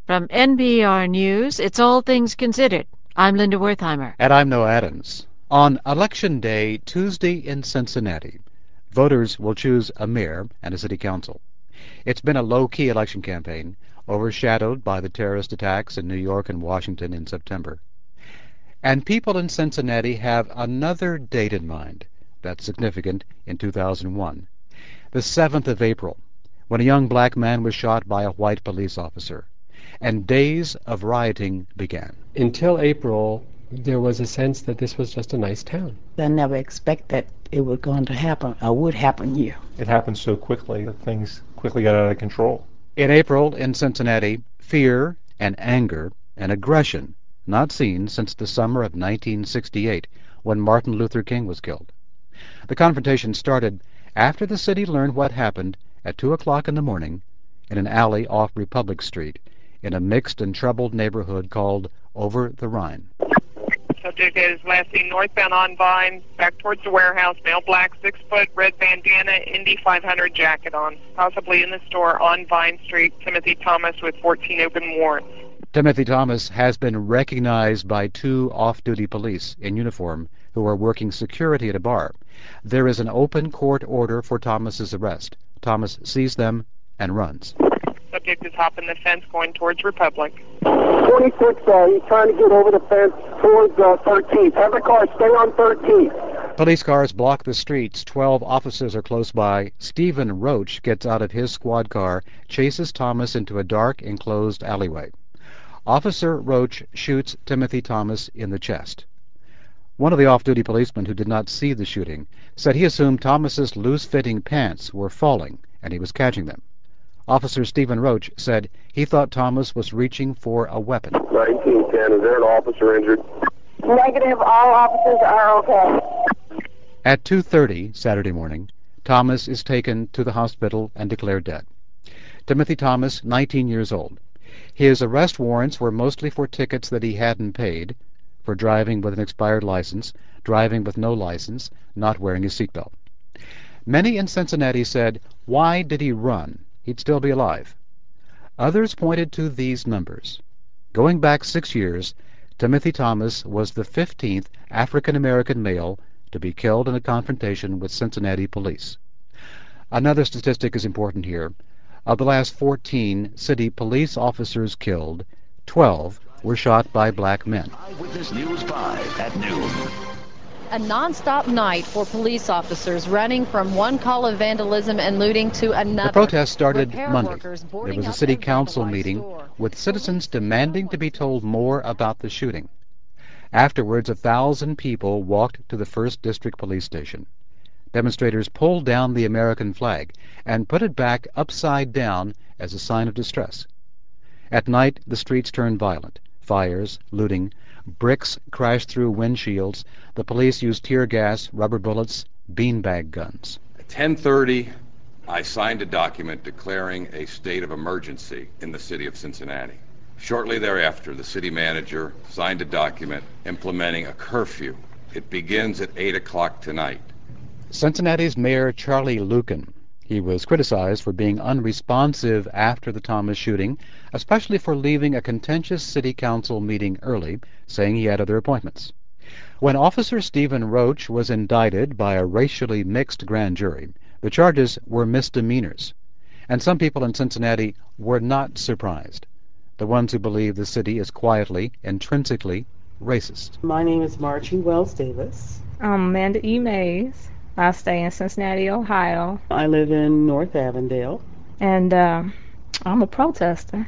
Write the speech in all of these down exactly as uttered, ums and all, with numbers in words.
From N P R News, it's All Things Considered. I'm Linda Wertheimer. And I'm Noah Adams. On Election Day, Tuesday in Cincinnati, voters will choose a mayor and a city council. It's been a low-key election campaign, overshadowed by the terrorist attacks in New York and Washington in September. And people in Cincinnati have another date in mind that's significant in two thousand one. The seventh of April, when a young black man was shot by a white police officer, and days of rioting began. Until April, there was a sense that this was just a nice town. I never expected it was going to happen or would happen here. It happened so quickly that things quickly got out of control. In April, in Cincinnati, fear and anger and aggression not seen since the summer of nineteen sixty-eight, when Martin Luther King was killed. The confrontation started after the city learned what happened at two o'clock in the morning in an alley off Republic Street in a mixed and troubled neighborhood called Over the Rhine. Subject is last seen northbound on Vine, back towards the warehouse, male black, six foot, red bandana, Indy five hundred jacket on. Possibly in the store on Vine Street, Timothy Thomas with fourteen open warrants. Timothy Thomas has been recognized by two off-duty police in uniform who are working security at a bar. There is an open court order for Thomas's arrest. Thomas sees them and runs. Subject is hopping the fence going towards Republic. twenty-six, uh, he's trying to get over the fence towards uh, thirteenth. Have the car stay on thirteenth. Police cars block the streets. Twelve officers are close by. Stephen Roach gets out of his squad car, chases Thomas into a dark, enclosed alleyway. Officer Roach shoots Timothy Thomas in the chest. One of the off-duty policemen who did not see the shooting said he assumed Thomas's loose-fitting pants were falling and he was catching them. Officer Stephen Roach said he thought Thomas was reaching for a weapon. nineteen ten, is there an officer injured? Negative, all officers are okay. At two thirty Saturday morning, Thomas is taken to the hospital and declared dead. Timothy Thomas, nineteen years old. His arrest warrants were mostly for tickets that he hadn't paid, for driving with an expired license, driving with no license, not wearing his seatbelt. Many in Cincinnati said, why did he run? He'd still be alive. Others pointed to these numbers. Going back six years, Timothy Thomas was the fifteenth African-American male to be killed in a confrontation with Cincinnati police. Another statistic is important here. Of the last fourteen city police officers killed, twelve were shot by black men. Eyewitness News five at noon. A non-stop night for police officers running from one call of vandalism and looting to another. The protest started Repair Monday. workers There boarding was a up city their council vandalized meeting store. with citizens demanding to be told more about the shooting. Afterwards, a thousand people walked to the first District Police Station. Demonstrators pulled down the American flag and put it back upside down as a sign of distress. At night, the streets turned violent. Fires, looting, bricks crashed through windshields. The police used tear gas, rubber bullets, beanbag guns. At ten thirty, I signed a document declaring a state of emergency in the city of Cincinnati. Shortly thereafter, the city manager signed a document implementing a curfew. It begins at eight o'clock tonight. Cincinnati's Mayor Charlie Luken. He was criticized for being unresponsive after the Thomas shooting, especially for leaving a contentious city council meeting early, saying he had other appointments. When Officer Stephen Roach was indicted by a racially mixed grand jury, the charges were misdemeanors, and some people in Cincinnati were not surprised. The ones who believe the city is quietly, intrinsically racist. My name is Margie Wells Davis. I'm Amanda E. Mays. I stay in Cincinnati, Ohio. I live in North Avondale. And uh, I'm a protester.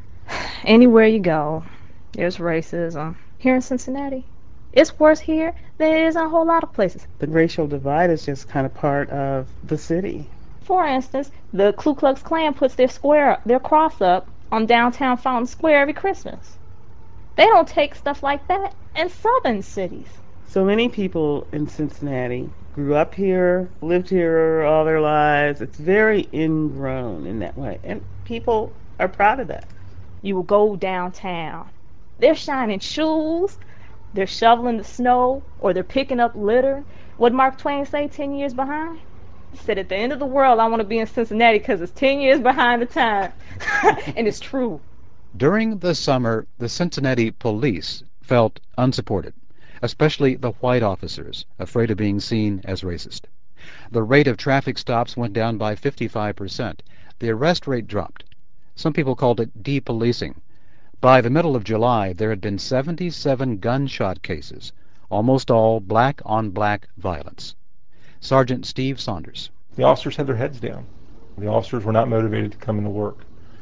Anywhere you go, there's racism. Here in Cincinnati, it's worse here than it is in a whole lot of places. The racial divide is just kind of part of the city. For instance, the Ku Klux Klan puts their square, their cross up on downtown Fountain Square every Christmas. They don't take stuff like that in southern cities. So many people in Cincinnati grew up here, lived here all their lives. It's very ingrown in that way, and people are proud of that. You will go downtown. They're shining shoes, they're shoveling the snow, or they're picking up litter. What did Mark Twain say ten years behind? He said, at the end of the world, I want to be in Cincinnati because it's ten years behind the time. And it's true. During the summer, the Cincinnati police felt unsupported, especially the white officers, afraid of being seen as racist. The rate of traffic stops went down by fifty-five percent. The arrest rate dropped. Some people called it depolicing. By the middle of July, there had been seventy-seven gunshot cases, almost all black-on-black violence. Sergeant Steve Saunders. The officers had their heads down. The officers were not motivated to come into work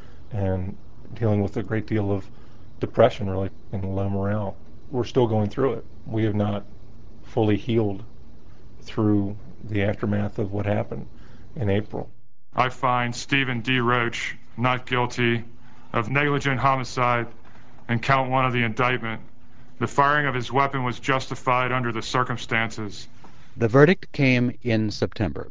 and dealing with a great deal of depression, really, and low morale. We're still going through it. We have not fully healed through the aftermath of what happened in April. I find Stephen D. Roach not guilty of negligent homicide and count one of the indictment. The firing of his weapon was justified under the circumstances. The verdict came in September.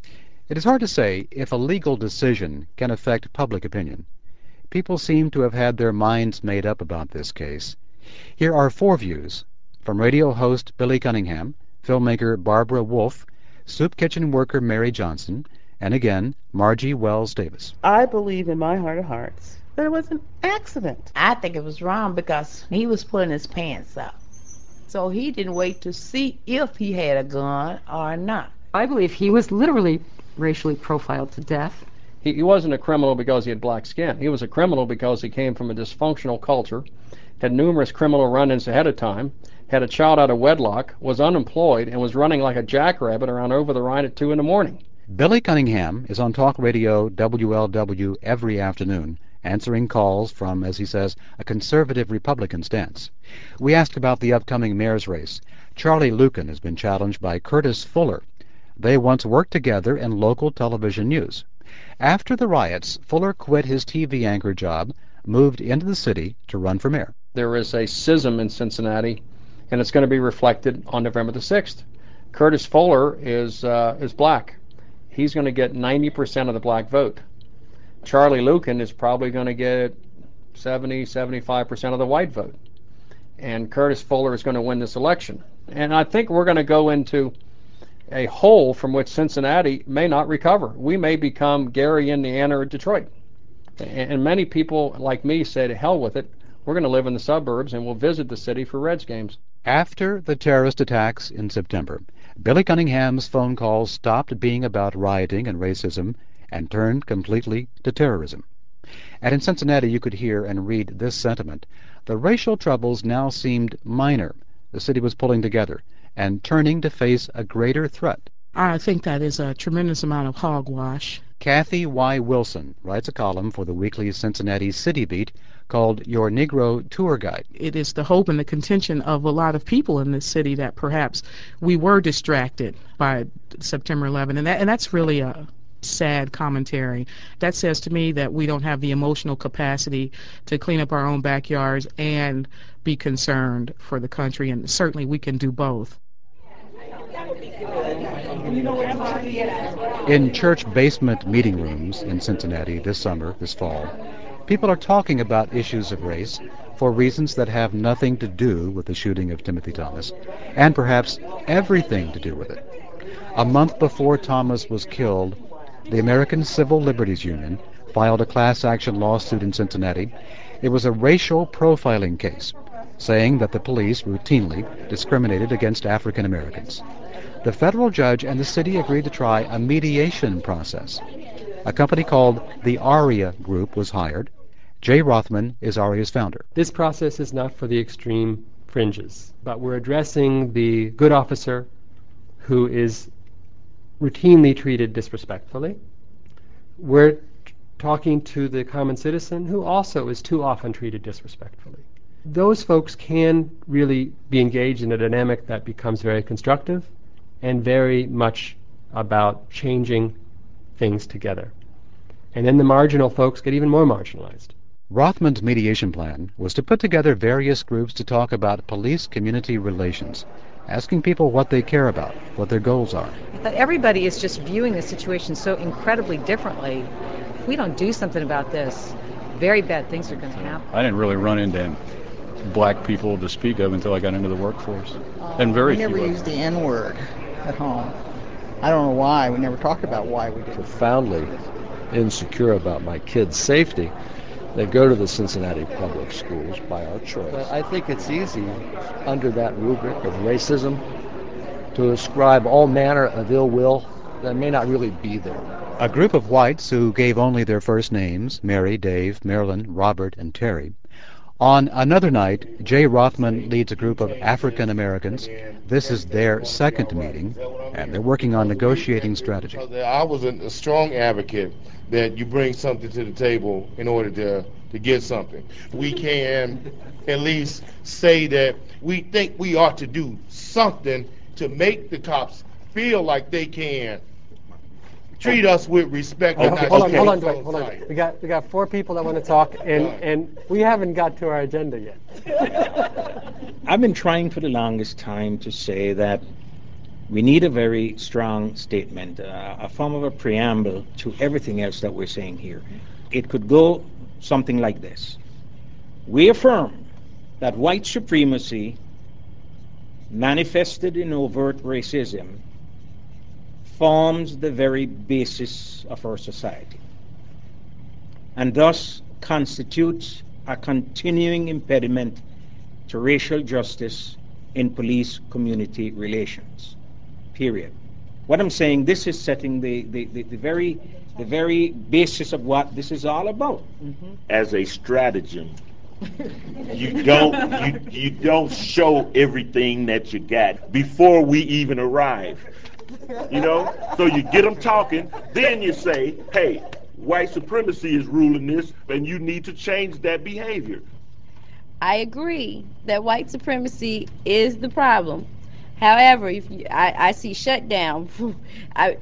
It is hard to say if a legal decision can affect public opinion. People seem to have had their minds made up about this case. Here are four views from radio host Billy Cunningham, filmmaker Barbara Wolf, soup kitchen worker Mary Johnson, and again, Margie Wells Davis. I believe in my heart of hearts that it was an accident. I think it was wrong because he was pulling his pants up. So he didn't wait to see if he had a gun or not. I believe he was literally racially profiled to death. He, he wasn't a criminal because he had black skin. He was a criminal because he came from a dysfunctional culture, had numerous criminal run-ins ahead of time, had a child out of wedlock, was unemployed, and was running like a jackrabbit around over the Rhine at two in the morning. Billy Cunningham is on talk radio W L W every afternoon, answering calls from, as he says, a conservative Republican stance. We asked about the upcoming mayor's race. Charlie Lucan has been challenged by Curtis Fuller. They once worked together in local television news. After the riots, Fuller quit his T V anchor job, moved into the city to run for mayor. There is a schism in Cincinnati, and it's going to be reflected on November the sixth. Curtis Fuller is uh, is black. He's going to get ninety percent of the black vote. Charlie Lucan is probably going to get seventy, seventy-five percent of the white vote. And Curtis Fuller is going to win this election. And I think we're going to go into a hole from which Cincinnati may not recover. We may become Gary, Indiana, or Detroit. And many people like me say, to hell with it. We're going to live in the suburbs and we'll visit the city for Reds games. After the terrorist attacks in September, Billy Cunningham's phone calls stopped being about rioting and racism and turned completely to terrorism. And in Cincinnati you could hear and read this sentiment. The racial troubles now seemed minor. The city was pulling together and turning to face a greater threat. I think that is a tremendous amount of hogwash. Kathy Y. Wilson writes a column for the weekly Cincinnati City Beat called Your Negro Tour Guide. It is the hope and the contention of a lot of people in this city that perhaps we were distracted by September eleventh, and that and that's really a sad commentary. That says to me that we don't have the emotional capacity to clean up our own backyards and be concerned for the country, and certainly we can do both. In church basement meeting rooms in Cincinnati this summer, this fall, people are talking about issues of race for reasons that have nothing to do with the shooting of Timothy Thomas, and perhaps everything to do with it. A month before Thomas was killed, the American Civil Liberties Union filed a class action lawsuit in Cincinnati. It was a racial profiling case, saying that the police routinely discriminated against African Americans. The federal judge and the city agreed to try a mediation process. A company called the ARIA Group was hired. Jay Rothman is ARIA's founder. This process is not for the extreme fringes, but we're addressing the good officer who is routinely treated disrespectfully. We're talking to the common citizen who also is too often treated disrespectfully. Those folks can really be engaged in a dynamic that becomes very constructive and very much about changing things together. And then the marginal folks get even more marginalized. Rothman's mediation plan was to put together various groups to talk about police-community relations, asking people what they care about, what their goals are. But everybody is just viewing the situation so incredibly differently. If we don't do something about this, very bad things are going to happen. I didn't really run into black people to speak of until I got into the workforce. And very few. We never used the N-word at home. I don't know why. We never talked about why we did. Profoundly insecure about my kids' safety. They go to the Cincinnati public schools by our choice. But I think it's easy, under that rubric of racism, to ascribe all manner of ill will that may not really be there. A group of whites who gave only their first names, Mary, Dave, Marilyn, Robert, and Terry. On another night, Jay Rothman leads a group of African Americans. This is their second meeting, and they're working on negotiating strategy. I was a strong advocate that you bring something to the table in order to, to get something. We can at least say that we think we ought to do something to make the cops feel like they can treat us with respect. Oh, and not hold on, treat hold on, us Dwight, hold on. outside. We got we got four people that want to talk, and and we haven't got to our agenda yet. I've been trying for the longest time to say that we need a very strong statement, uh, a form of a preamble to everything else that we're saying here. It could go something like this. We affirm that white supremacy manifested in overt racism forms the very basis of our society, and thus constitutes a continuing impediment to racial justice in police-community relations, period. What I'm saying, this is setting the, the, the, the very the very basis of what this is all about. Mm-hmm. As a stratagem, you don't you, you don't show everything that you got before we even arrive. You know, so you get them talking, then you say, hey, white supremacy is ruling this, and you need to change that behavior. I agree that white supremacy is the problem. However, if you, I, I see shutdown, I,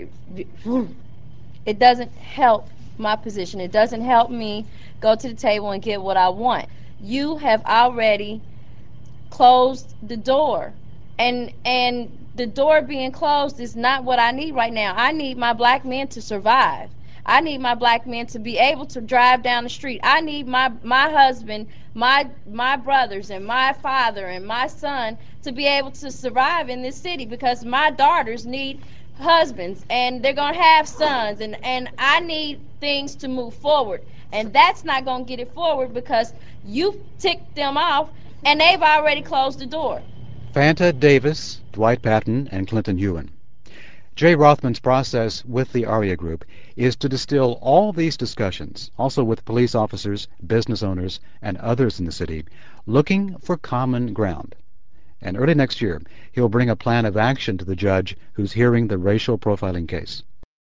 it doesn't help my position. It doesn't help me go to the table and get what I want. You have already closed the door, and and the door being closed is not what I need right now. I need my black men to survive. I need my black men to be able to drive down the street. I need my my husband, my my brothers, and my father and my son to be able to survive in this city, because my daughters need husbands and they're gonna have sons, and and I need things to move forward, and that's not gonna get it forward because you ticked them off and they've already closed the door. Fanta Davis, Dwight Patton, and Clinton Ewan. Jay Rothman's process with the ARIA Group is to distill all these discussions, also with police officers, business owners, and others in the city, looking for common ground. And early next year, he'll bring a plan of action to the judge who's hearing the racial profiling case.